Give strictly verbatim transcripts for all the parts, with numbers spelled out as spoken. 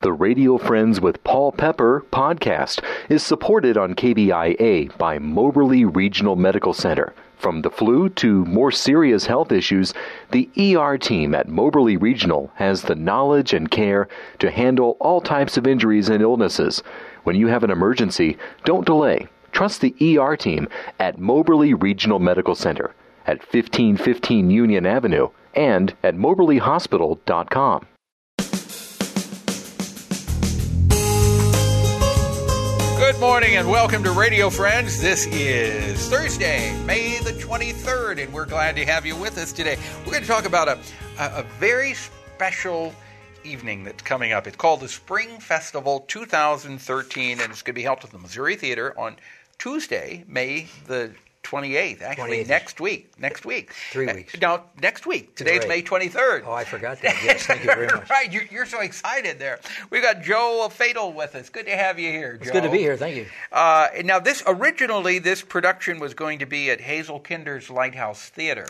The Radio Friends with Paul Pepper podcast is supported on K B I A by Moberly Regional Medical Center. From the flu to more serious health issues, the E R team at Moberly Regional has the knowledge and care to handle all types of injuries and illnesses. When you have an emergency, don't delay. Trust the E R team at Moberly Regional Medical Center at fifteen fifteen Union Avenue and at moberly hospital dot com. Good morning and welcome to Radio Friends. This is Thursday, May the twenty-third, and we're glad to have you with us today. We're going to talk about a, a, a very special evening that's coming up. It's called the Spring Festival two thousand thirteen, and it's going to be held at the Missouri Theater on Tuesday, May the twenty-eighth. Actually, twenty-eighth. next week. Next week. Three weeks. Uh, no, next week. Today's right. May twenty-third. Oh, I forgot that. Yes, thank you very much. Right, you're, you're so excited there. We've got Joe Fatal with us. Good to have you here, Joe. It's good to be here. Thank you. Uh, now, this originally, this production was going to be at Hazel Kinder's Lighthouse Theater,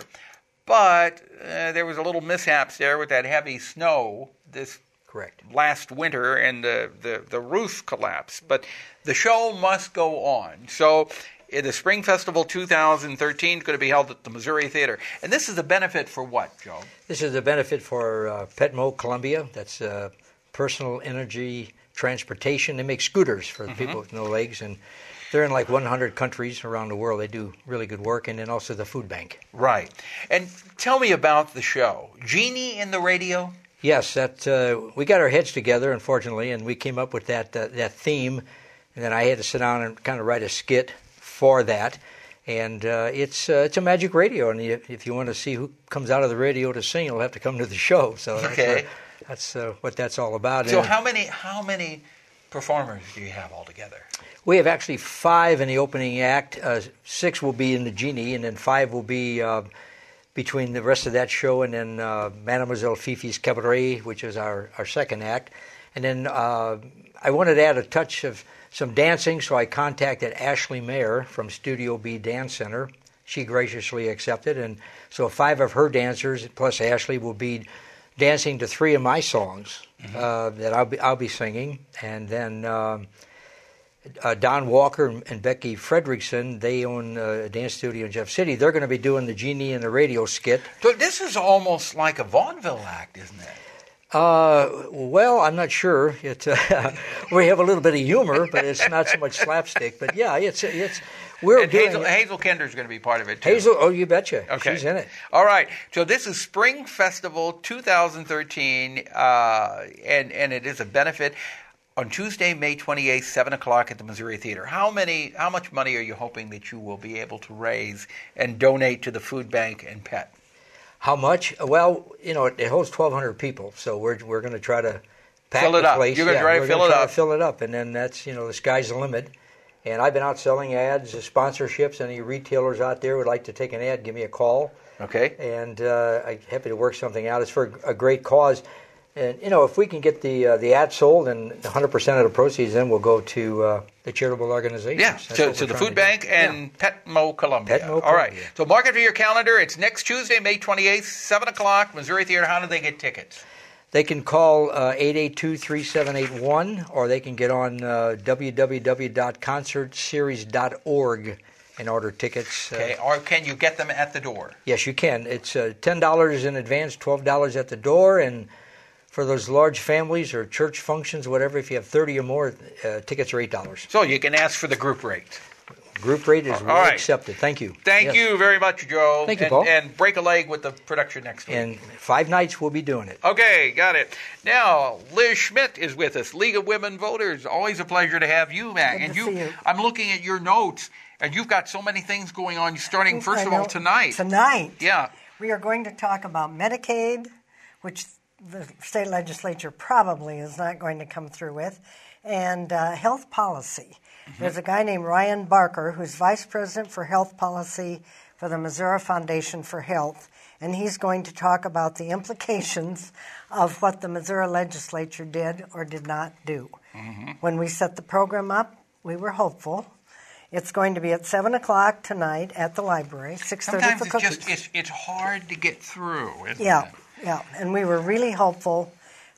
but uh, there was a little mishaps there with that heavy snow this Correct. last winter, and the, the, the roof collapsed. But the show must go on. So the Spring Festival two thousand thirteen is going to be held at the Missouri Theater. And this is a benefit for what, Joe? This is a benefit for uh, Petmo Columbia. That's uh, personal energy transportation. They make scooters for mm-hmm. people with no legs, and they're in like one hundred countries around the world. They do really good work, and then also the food bank. Right. And tell me about the show. Genie in the Radio? Yes, that uh, we got our heads together, unfortunately, and we came up with that uh, that theme, and then I had to sit down and kind of write a skit for that. And uh, it's uh, it's a magic radio, and if you want to see who comes out of the radio to sing, you'll have to come to the show. So that's, okay. what, that's uh, what that's all about. So and how many how many performers do you have altogether? We have actually five in the opening act. Uh, six will be in the Genie, and then five will be uh, between the rest of that show and then uh, Mademoiselle Fifi's Cabaret, which is our, our second act. And then uh, I wanted to add a touch of some dancing, so I contacted Ashley Mayer from Studio B Dance Center. She graciously accepted, and so five of her dancers plus Ashley will be dancing to three of my songs mm-hmm. uh, that I'll be I'll be singing, and then um, uh, Don Walker and Becky Fredrickson, they own a dance studio in Jeff City. They're going to be doing the Genie and the Radio skit. So this is almost like a vaudeville act, isn't it? Uh, well, I'm not sure. It, uh, we have a little bit of humor, but it's not so much slapstick. But yeah, it's it's we're and doing Hazel, Hazel Kinder's going to be part of it too. Hazel, oh, you betcha. Okay. She's in it. All right. So this is Spring Festival two thousand thirteen, uh, and and it is a benefit on Tuesday, May twenty-eighth, seven o'clock at the Missouri Theater. How many? How much money are you hoping that you will be able to raise and donate to the food bank and pet? How much? Well, you know, it holds twelve hundred people, so we're we're going to try to pack fill it the up. place. You're going to yeah, try to we're fill gonna it try up. To fill it up, and then that's you know the sky's the limit. And I've been out selling ads, sponsorships. Any retailers out there would like to take an ad, give me a call. Okay. And uh, I'm happy to work something out. It's for a great cause. And, you know, if we can get the uh, the ad sold and one hundred percent of the proceeds then will go to uh, the charitable organizations. Yeah, That's so, so the food bank and yeah. Petmo Columbia. Petmo All right. Columbia. So mark it for your calendar. It's next Tuesday, May twenty-eighth, seven o'clock, Missouri Theater. How do they get tickets? They can call uh, eight eight two, three seven eight one, or they can get on uh, w w w dot concert series dot org and order tickets. Okay, uh, or can you get them at the door? Yes, you can. It's uh, ten dollars in advance, twelve dollars at the door, and for those large families or church functions, whatever, if you have thirty or more, uh, tickets are eight dollars. So you can ask for the group rate. Group rate is well right. accepted. Thank you. Thank yes. you very much, Joe. Thank you, and, Paul. And break a leg with the production next week. And five nights we'll be doing it. Okay, got it. Now, Liz Schmidt is with us, League of Women Voters. Always a pleasure to have you, Mac. Good and to you, see you. I'm looking at your notes, and you've got so many things going on, starting, first I of know. all, tonight. Tonight. Yeah. We are going to talk about Medicaid, which the state legislature probably is not going to come through with, and uh, health policy. Mm-hmm. There's a guy named Ryan Barker who's Vice President for Health Policy for the Missouri Foundation for Health, and he's going to talk about the implications of what the Missouri legislature did or did not do. Mm-hmm. When we set the program up, we were hopeful. It's going to be at seven o'clock tonight at the library, six thirty Sometimes for it's cookies. just it's, it's hard to get through, isn't yeah, it? yeah, and we were really hopeful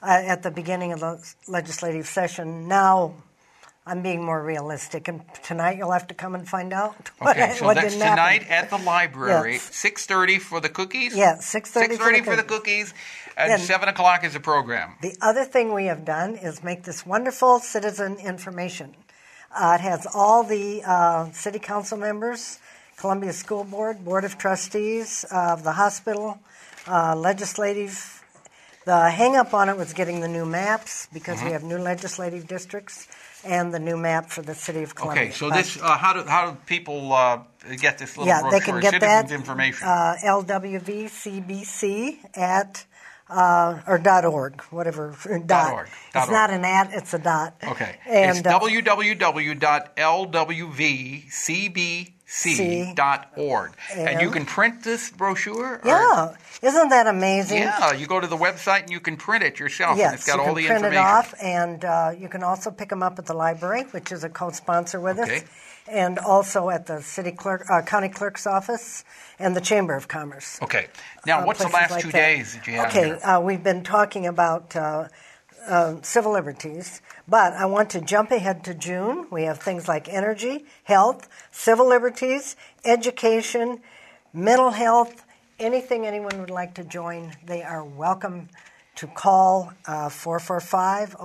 uh, at the beginning of the legislative session. Now, I'm being more realistic, and tonight you'll have to come and find out what, Okay, so what that's didn't tonight happen. at the library, Yes. six thirty for the cookies? Yeah, six thirty six thirty for the cookies, and Then- seven o'clock is the program. The other thing we have done is make this wonderful citizen information. Uh, it has all the uh, city council members, Columbia School Board, Board of Trustees, uh, the hospital, uh, legislative. The hang-up on it was getting the new maps because Mm-hmm. we have new legislative districts and the new map for the city of Columbia. Okay, so But- this, uh, how do how do people uh, get this little yeah, brochure? they can get Citizens that information. Uh, L W V C B C at uh, or dot org, whatever dot. org, It's dot not org. an at; it's a dot. okay, and it's uh, w w w dot l w v c b c dot org, and you and- can print this brochure. Or, Yeah, isn't that amazing? yeah. You go to the website and you can print it yourself, Yes, and it's got you all can the print information. it off, and uh, you can also pick them up at the library, which is a co-sponsor with Okay. us, and also at the city clerk, uh, county clerk's office, and the Chamber of Commerce. Okay, now uh, what's the places last like two that. days that you have Okay, here? uh, we've been talking about uh, uh, civil liberties, but I want to jump ahead to June. We have things like energy, health, civil liberties, education, mental health, anything anyone would like to join, they are welcome to call uh, four four five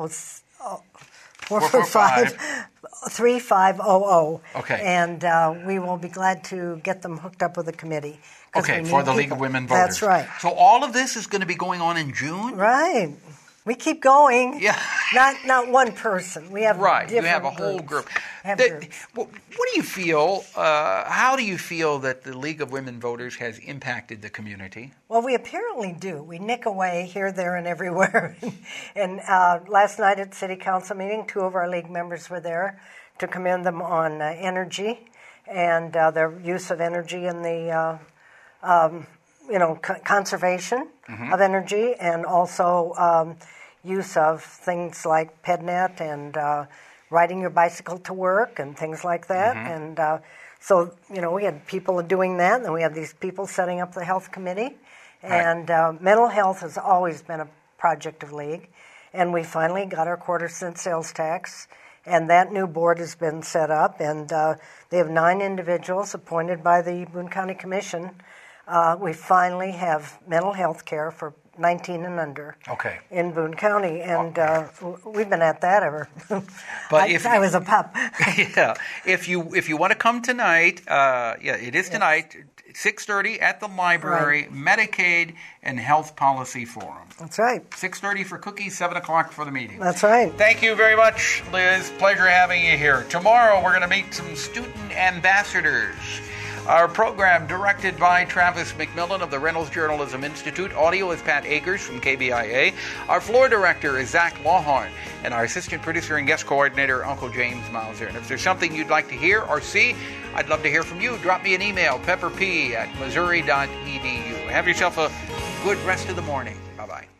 three five zero zero. Okay. And uh, we will be glad to get them hooked up with a committee. 'cause Okay, we for need the League people. of Women Voters. That's right. So all of this is going to be going on in June? Right. We keep going. Yeah. Not not one person. We have Right, you different have a whole groups. group. Have That- groups. what, what do you feel, uh, how do you feel that the League of Women Voters has impacted the community? Well, we apparently do. We nick away here, there, and everywhere. and uh, last night at City Council meeting, two of our League members were there to commend them on uh, energy and uh, their use of energy in the, uh, um, you know, c- conservation Mm-hmm. of energy, and also um, use of things like PedNet and uh, riding your bicycle to work and things like that. Mm-hmm. And uh, so, you know, we had people doing that, and then we had these people setting up the health committee. And uh, mental health has always been a project of League. And we finally got our quarter cent sales tax, and that new board has been set up, and uh, they have nine individuals appointed by the Boone County Commission. Uh, we finally have mental health care for nineteen and under Okay. in Boone County, and uh, w- we've been at that ever. But I, if- I was a pup. yeah, if you if you want to come tonight, uh, yeah, it is tonight, six thirty at the library, Medicaid and Health Policy Forum. That's right. six thirty for cookies, seven o'clock for the meeting. That's right. Thank you very much, Liz. Pleasure having you here. Tomorrow we're going to meet some student ambassadors. Our program directed by Travis McMillan of the Reynolds Journalism Institute. Audio is Pat Akers from K B I A. Our floor director is Zach Lawhorn. And our assistant producer and guest coordinator, Uncle James Mauser. And if there's something you'd like to hear or see, I'd love to hear from you. Drop me an email, pepperp at missouri dot e d u. Have yourself a good rest of the morning. Bye-bye.